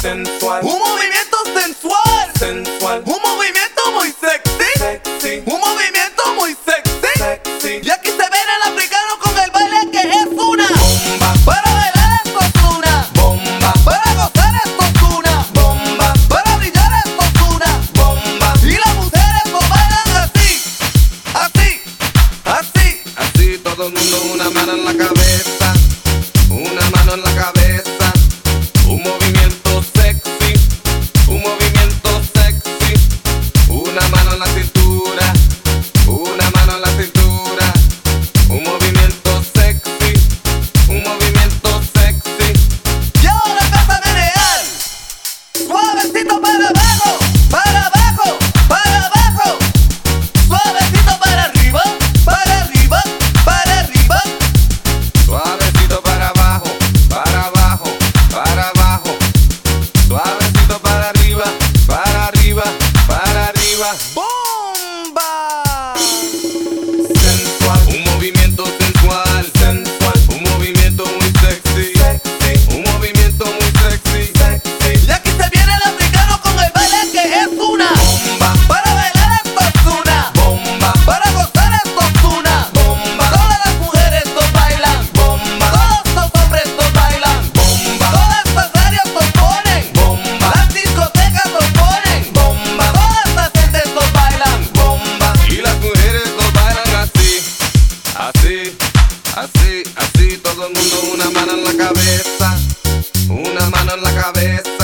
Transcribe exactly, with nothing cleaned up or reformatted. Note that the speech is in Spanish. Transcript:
sensual, un movimiento sensual, sensual, un movimiento muy sexy, sexy, un movimiento muy sexy, sexy. Y aquí se ven el africano con el baile que es una Bomba, para bailar esto es una bomba, para gozar esto es una bomba, para brillar esto es una bomba. y las mujeres lo bailan así, así, así. Así todo el mundo, una mano en la cabeza, una mano en la cabeza. Un movimiento sexy, un movimiento sexy. Una mano en la cintura, una mano en la cintura. Un movimiento sexy, un movimiento sexy. Y ahora empieza a menear, suavecito para abajo, para abajo, para abajo, suavecito para arriba, para arriba, para arriba. Suavecito para abajo, para abajo, para abajo. Suavecito para arriba, para arriba, para arriba. ¡Bomba! Sensual, un movimiento sensual, sensual, un movimiento muy sexy, sexy, un movimiento muy sexy, sexy. Y aquí se viene el africano con el baile que es una Bomba, para bailar esto es una bomba, para gozar esto es una bomba, todas las mujeres lo bailan, bomba, todos los hombres lo bailan, bomba, todas las radios lo ponen, bomba, las discotecas lo ponen, bomba, todas las gentes lo bailan. bomba. Y las mujeres lo bailan así, así, así, así. Todo el mundo, una mano en la cabeza, una mano en la cabeza.